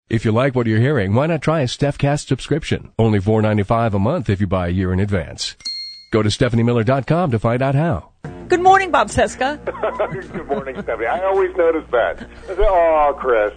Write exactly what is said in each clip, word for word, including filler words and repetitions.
If you like what you're hearing, why not try a StephCast subscription? Only four dollars and ninety-five cents a month if you buy a year in advance. Go to Stephanie Miller dot com to find out how. Good morning, Bob Cesca. Good morning, Stephanie. I always notice that. I say, oh, Chris.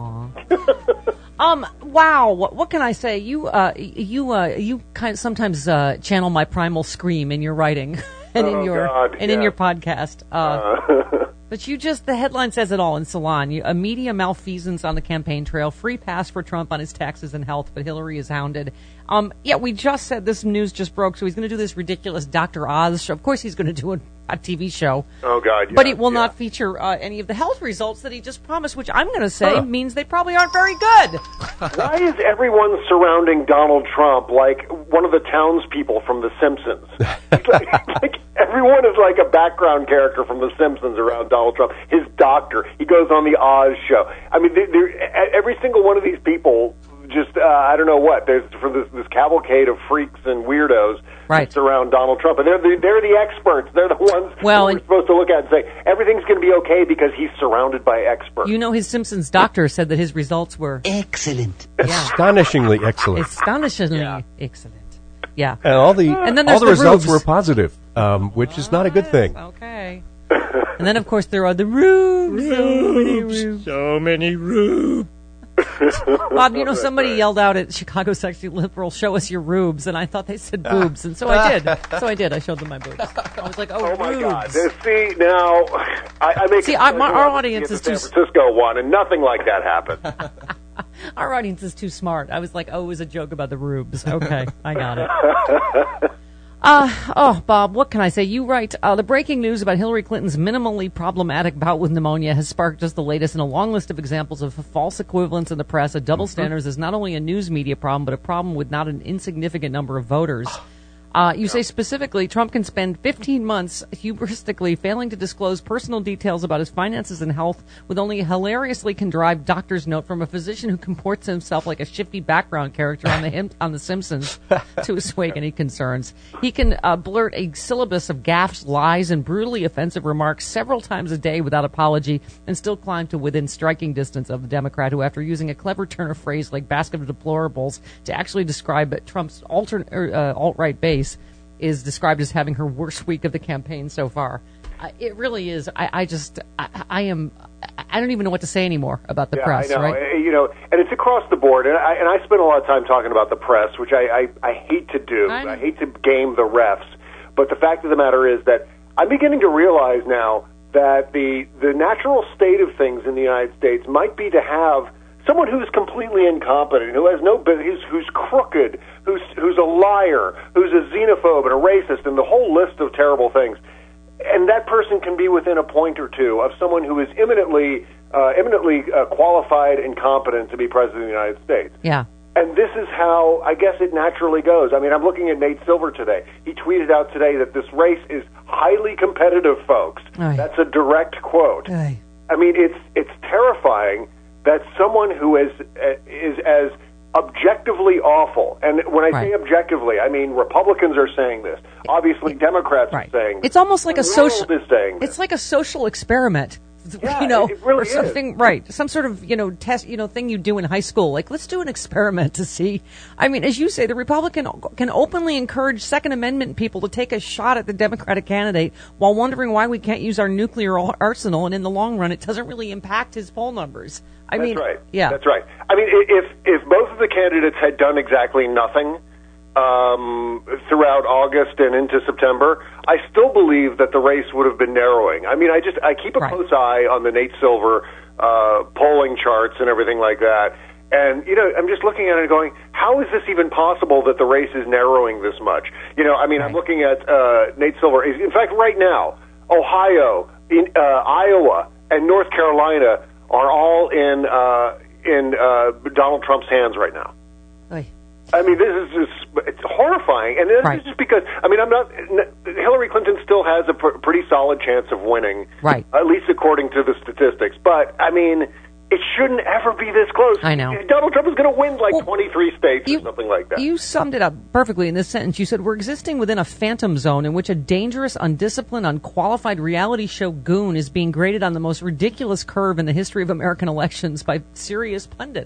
Aw. um. Wow. What, what can I say? You, uh, you, uh, you kind of sometimes uh, channel my primal scream in your writing and oh, in your God, and yeah. in your podcast. Uh, Uh. But you just, the headline says it all in Salon. You, a media malfeasance on the campaign trail, free pass for Trump on his taxes and health, but Hillary is hounded. Um, yeah, we just said this news just broke, so he's going to do this ridiculous Doctor Oz show. Of course he's going to do a, a T V show. Oh, God, yeah. But it will yeah. not feature uh, any of the health results that he just promised, which I'm going to say huh. means they probably aren't very good. Why is everyone surrounding Donald Trump like one of the townspeople from The Simpsons? like, like everyone is like a background character from The Simpsons around Donald Trump. His doctor, he goes on the Oz show. I mean, they're, they're, every single one of these people just, uh, I don't know what, there's for this, this cavalcade of freaks and weirdos right. surround Donald Trump. And they're the, they're the experts. They're the ones well, we're supposed to look at and say, everything's going to be okay because he's surrounded by experts. You know, his Simpsons doctor said that his results were excellent. Yeah. Astonishingly excellent. Astonishingly yeah. excellent. Yeah. And all the, and then all the, the results rubes. were positive, um, which is not a good thing. Okay. And then, of course, there are the rubes. So many rubes. So many rubes. Bob, you know, somebody right. yelled out at Chicago Sexy Liberal, show us your rubes, and I thought they said boobs, and so I did. So I did. I showed them my boobs. I was like, oh, Oh, my rubes. God. See, now, I, I make See, it I- my- our to audience the is San too- Francisco one, and nothing like that happened. Our audience is too smart. I was like, oh, it was a joke about the rubes. Okay, I got it. Uh, oh, Bob, what can I say? You write, uh, the breaking news about Hillary Clinton's minimally problematic bout with pneumonia has sparked just the latest in a long list of examples of false equivalence in the press. A double standards is not only a news media problem, but a problem with not an insignificant number of voters. Uh, you say specifically, Trump can spend fifteen months hubristically failing to disclose personal details about his finances and health with only a hilariously contrived doctor's note from a physician who comports himself like a shifty background character on the him- on The Simpsons to assuage any concerns. He can uh, blurt a syllabus of gaffes, lies, and brutally offensive remarks several times a day without apology and still climb to within striking distance of the Democrat who, after using a clever turn of phrase like basket of deplorables to actually describe Trump's alternate, uh, alt-right base, is described as having her worst week of the campaign so far. Uh, it really is. I, I just, I, I am, I don't even know what to say anymore about the yeah, press, I know. right? You know, and it's across the board. And I, and I spend a lot of time talking about the press, which I, I, I hate to do. I know. I hate to game the refs. But the fact of the matter is that I'm beginning to realize now that the, the natural state of things in the United States might be to have someone who's completely incompetent, who has no business, who's crooked, who's who's a liar, who's a xenophobe and a racist, and the whole list of terrible things. And that person can be within a point or two of someone who is eminently, uh, eminently uh, qualified and competent to be president of the United States. Yeah. And this is how, I guess, it naturally goes. I mean, I'm looking at Nate Silver today. He tweeted out today that this race is highly competitive, folks. Aye. That's a direct quote. Aye. I mean, it's it's terrifying that someone who is uh, is as objectively awful, and when I Right. say objectively, I mean Republicans are saying this. Obviously, Democrats Right. are saying this. It's almost like The a social. world is saying this. It's like a social experiment. Yeah, you know, it really or is. something, right? Some sort of, you know, test, you know, thing you do in high school. Like, let's do an experiment to see. I mean, as you say, the Republican can openly encourage Second Amendment people to take a shot at the Democratic candidate while wondering why we can't use our nuclear arsenal, and in the long run, it doesn't really impact his poll numbers. I That's mean, right. yeah, That's right. I mean, i- if if both of the candidates had done exactly nothing um, throughout August and into September, I still believe that the race would have been narrowing. I mean, I just I keep a Right. close eye on the Nate Silver uh, polling charts and everything like that. And, you know, I'm just looking at it and going, how is this even possible that the race is narrowing this much? You know, I mean, I'm Right. looking at uh, Nate Silver. In fact, right now, Ohio, in, uh, Iowa, and North Carolina are all in uh, in uh, Donald Trump's hands right now. Oy. I mean, this is just it's horrifying, and this Right. is just because I mean, I'm not. Hillary Clinton still has a pr- pretty solid chance of winning, Right. At least according to the statistics. But I mean, it shouldn't ever be this close. I know. Donald Trump is going to win like Well, twenty-three states you- or something like that. You summed it up perfectly in this sentence. You said, we're existing within a phantom zone in which a dangerous, undisciplined, unqualified reality show goon is being graded on the most ridiculous curve in the history of American elections by serious pundits.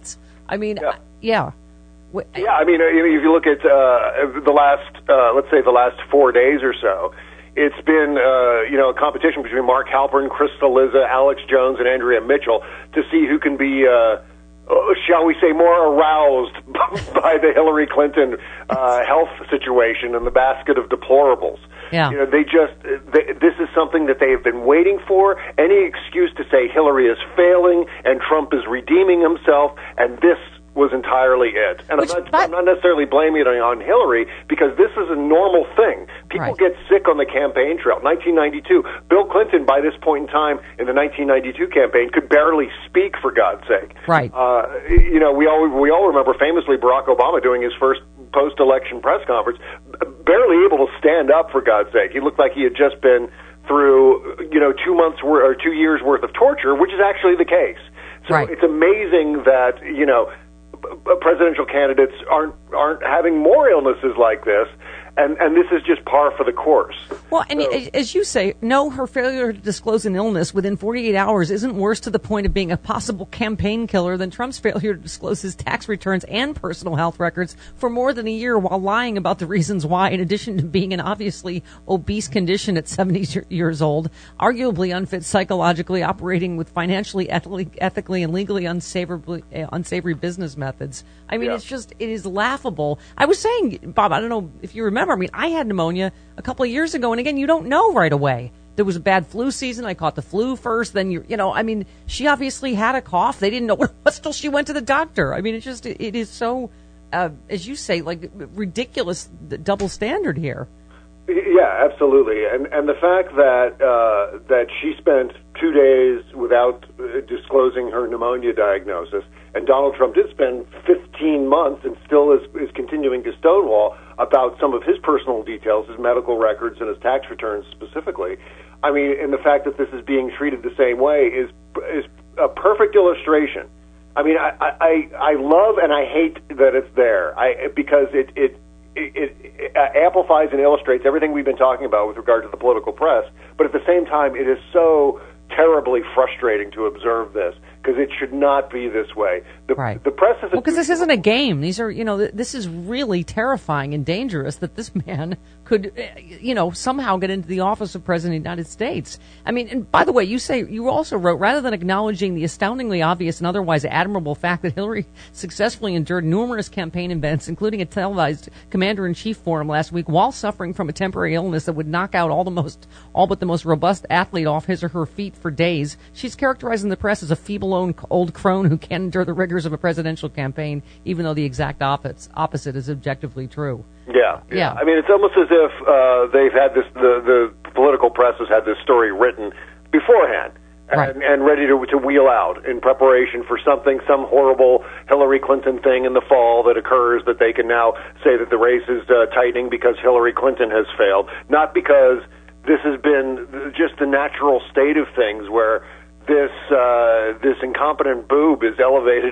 I mean, Yeah. I, yeah. Yeah, I mean, if you look at uh, the last, uh, let's say the last four days or so, it's been, uh, you know, a competition between Mark Halperin, Chris Cillizza, Alex Jones, and Andrea Mitchell to see who can be, uh, shall we say, more aroused by the Hillary Clinton uh, health situation and the basket of deplorables. Yeah. You know, they just, they, this is something that they have been waiting for. Any excuse to say Hillary is failing and Trump is redeeming himself, and this was entirely it. And Which, I'm, not, but, I'm not necessarily blaming it on Hillary, because this is a normal thing. People right. get sick on the campaign trail. nineteen ninety-two, Bill Clinton, by this point in time in the nineteen ninety-two campaign, could barely speak, for God's sake. Right. Uh, you know, we all, we all remember famously Barack Obama doing his first post-election press conference, barely able to stand up, for God's sake. He looked like he had just been through, you know, two months wor- or two years worth of torture, which is actually the case. So right. it's amazing that, you know, presidential candidates aren't aren't having more illnesses like this, and and this is just par for the course. Well, and so, as you say, no, her failure to disclose an illness within forty-eight hours isn't worse to the point of being a possible campaign killer than Trump's failure to disclose his tax returns and personal health records for more than a year while lying about the reasons why, in addition to being an obviously obese condition at seventy years old, arguably unfit psychologically, operating with financially, ethically, ethically and legally unsavory, uh, unsavory business methods. I mean, yeah. it's just, it is laughable. I was saying, Bob, I don't know if you remember, I mean, I had pneumonia a couple of years ago, and again, you don't know right away. There was a bad flu season. I caught the flu first. Then, you you know, I mean, she obviously had a cough. They didn't know what it was till she went to the doctor. I mean, it's just, it, it is so, uh, as you say, like, ridiculous double standard here. Yeah, absolutely. And and the fact that uh, that she spent two days without uh, disclosing her pneumonia diagnosis, and Donald Trump did spend fifteen months and still is, is continuing to stonewall about some of his personal details, his medical records and his tax returns specifically. I mean, and the fact that this is being treated the same way is is a perfect illustration. I mean, I I, I love and I hate that it's there. I because it it. It, it amplifies and illustrates everything we've been talking about with regard to the political press, but at the same time, it is so terribly frustrating to observe this, because it should not be this way. The, right. the press is... Well, because this isn't a game. These are, you know, this is really terrifying and dangerous that this man could, you know, somehow get into the office of President of the United States. I mean, and by the way, you say, you also wrote, rather than acknowledging the astoundingly obvious and otherwise admirable fact that Hillary successfully endured numerous campaign events, including a televised commander-in-chief forum last week, while suffering from a temporary illness that would knock out all the most, all but the most robust athlete off his or her feet for days, she's characterizing the press as a feeble old crone who can't endure the rigors of a presidential campaign, even though the exact opposite, opposite is objectively true. Yeah, yeah, yeah. I mean, it's almost as if uh, they've had this, the, the political press has had this story written beforehand. Right. And, and ready to, to wheel out in preparation for something, some horrible Hillary Clinton thing in the fall that occurs, that they can now say that the race is uh, tightening because Hillary Clinton has failed, not because this has been just the natural state of things where this uh, this incompetent boob is elevated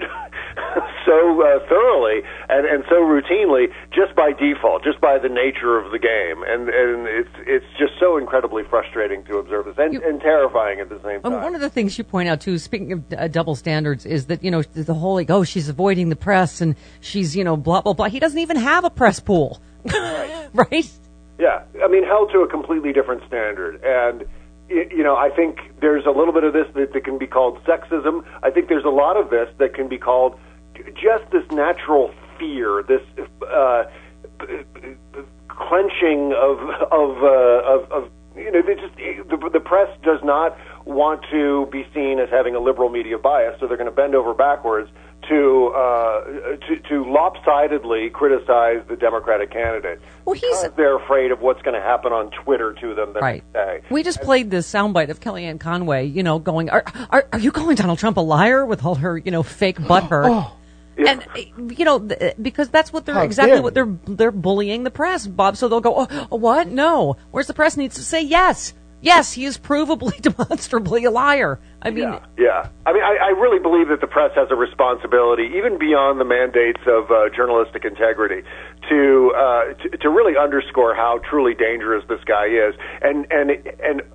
so uh, thoroughly and, and so routinely just by default, just by the nature of the game, and and it's it's just so incredibly frustrating to observe this and, you, and terrifying at the same time. One of the things you point out too, speaking of uh, double standards, is that, you know, the whole like, oh, she's avoiding the press and she's, you know, blah blah blah. He doesn't even have a press pool, right? Right? Yeah, I mean, held to a completely different standard. And you know, I think there's a little bit of this that, that can be called sexism. I think there's a lot of this that can be called just this natural fear, this uh, clenching of of, uh, of of you know, they just the, the press does not want to be seen as having a liberal media bias, so they're going to bend over backwards to uh, to, to lopsidedly criticize the Democratic candidate. Well, he's because they're afraid of what's going to happen on Twitter to them the right. next day. We just played this soundbite of Kellyanne Conway, you know, going, "Are are, are you calling Donald Trump a liar?" with all her, you know, fake butthurt. Oh. Yeah. And, you know, because that's what they're, How exactly what they're, they're bullying the press, Bob. So they'll go, oh, what? No. Whereas the press needs to say, yes, yes, he is provably, demonstrably a liar. I mean, yeah, yeah. I mean, I, I really believe that the press has a responsibility, even beyond the mandates of uh, journalistic integrity, to, uh, to to really underscore how truly dangerous this guy is, and and and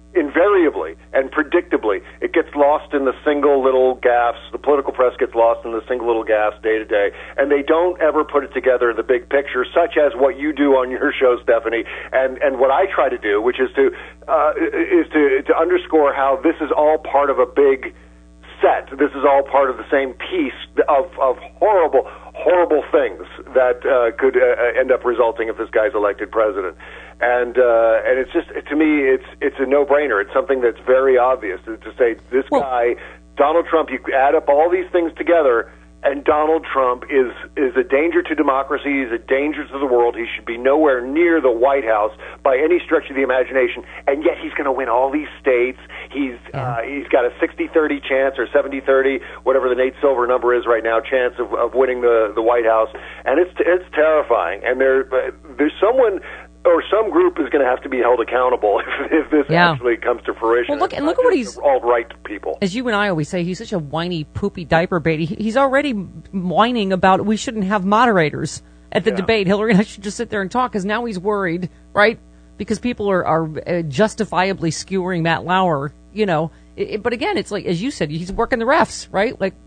invariably and predictably, it gets lost in the single little gaffes. The political press gets lost in the single little gaffes day to day, and they don't ever put it together in the big picture, such as what you do on your show, Stephanie, and and what I try to do, which is to uh, is to to underscore how this is all part of a big set. This is all part of the same piece of of horrible, horrible things that uh, could uh, end up resulting if this guy's elected president. And uh, and it's just, to me, it's it's a no-brainer. It's something that's very obvious to, to say this well, guy, Donald Trump. You add up all these things together, and Donald Trump is is a danger to democracy. He's a danger to the world. He should be nowhere near the White House by any stretch of the imagination. And yet he's going to win all these states. He's yeah. uh, he's got a sixty thirty chance or seventy thirty, whatever the Nate Silver number is right now, chance of, of winning the the White House. And it's it's terrifying. And there there's someone or some group is going to have to be held accountable if, if this yeah. actually comes to fruition. Well, look, and look at what he's alt-right people. As you and I always say, he's such a whiny, poopy diaper baby. He's already whining about we shouldn't have moderators at the yeah. debate. Hillary and I should just sit there and talk, because now he's worried, right? Because people are, are justifiably skewering Matt Lauer, you know. It, it, but again, it's like, as you said, he's working the refs, right? Like,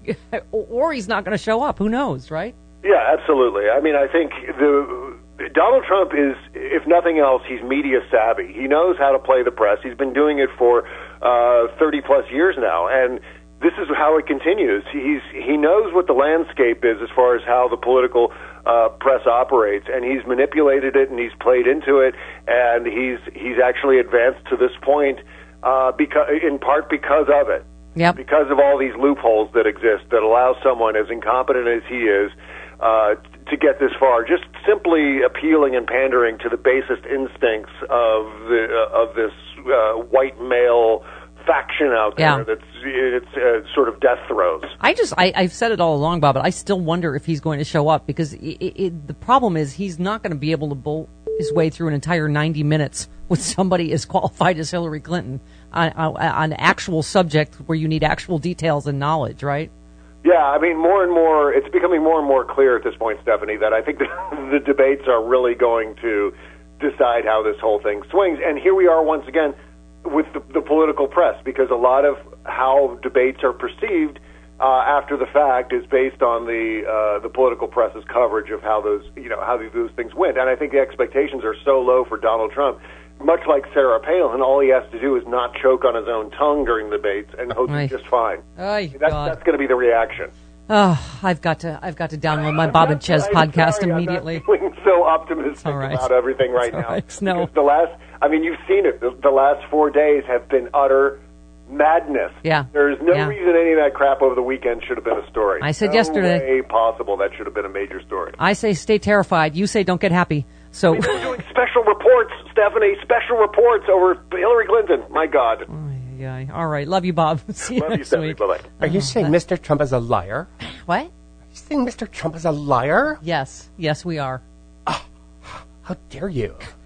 or he's not going to show up. Who knows, right? Yeah, absolutely. I mean, I think the Donald Trump is, if nothing else, he's media savvy. He knows how to play the press. He's been doing it for uh, thirty plus years now, and this is how it continues. He's he knows what the landscape is as far as how the political uh, press operates, and he's manipulated it and he's played into it, and he's he's actually advanced to this point uh, because in part because of it. Yep. Because of all these loopholes that exist that allow someone as incompetent as he is uh, to get this far, just simply appealing and pandering to the basest instincts of the uh, of this uh, white male faction out there yeah. that's it's uh, sort of death throes. I just I, I've said it all along, Bob, but I still wonder if he's going to show up, because it, it, the problem is he's not going to be able to bolt his way through an entire ninety minutes with somebody as qualified as Hillary Clinton on, on, on actual subject where you need actual details and knowledge, right? Yeah, I mean, more and more, it's becoming more and more clear at this point, Stephanie, that I think the, the debates are really going to decide how this whole thing swings. And here we are once again with the, the political press, because a lot of how debates are perceived uh, after the fact is based on the uh, the political press's coverage of how those you know how those things went. And I think the expectations are so low for Donald Trump. Much like Sarah Palin, all he has to do is not choke on his own tongue during the debates, and he'll be just fine. Oy, that's God. that's going to be the reaction. Oh, I've got to I've got to download my Bob and Ches podcast sorry, immediately. I'm not feeling so optimistic right. about everything right it's now. Right. No. Because the last, I mean, you've seen it. The, the last four days have been utter madness. Yeah. There's no yeah. reason any of that crap over the weekend should have been a story. I said no yesterday. way possible that should have been a major story. I say stay terrified. You say don't get happy. So I mean, they're doing special reports, Stephanie, special reports over Hillary Clinton. My God. Oh, yeah. All right. Love you, Bob. See you Love you, next Stephanie. week. Bye-bye. Are you saying Mister Trump is a liar? What? Are you saying Mister Trump is a liar? Yes. Yes, we are. How dare you?